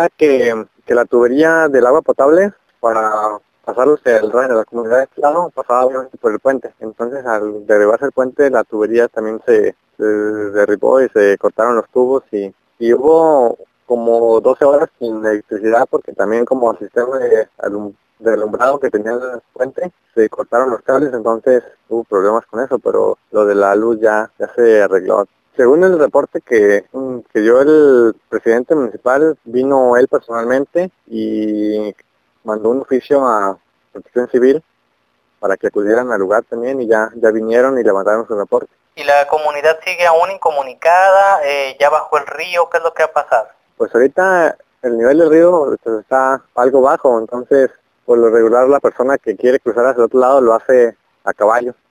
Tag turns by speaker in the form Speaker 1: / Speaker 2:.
Speaker 1: era que la tubería del agua potable para pasarlos el río de la comunidad de este lado pasaba obviamente por el puente. Entonces al derribarse el puente la tubería también se derribó y se cortaron los tubos y hubo como 12 horas sin electricidad porque también como sistema de alumbrado que tenía el puente se cortaron los cables, entonces hubo problemas con eso, pero lo de la luz ya se arregló. Según el reporte que dio el presidente municipal, vino él personalmente y mandó un oficio a Protección Civil para que acudieran al lugar también y ya vinieron y levantaron su reporte.
Speaker 2: ¿Y la comunidad sigue aún incomunicada? ¿Ya bajó el río? ¿Qué es lo que ha pasado?
Speaker 1: Pues ahorita el nivel del río pues, está algo bajo, entonces por lo regular la persona que quiere cruzar hacia el otro lado lo hace a caballo.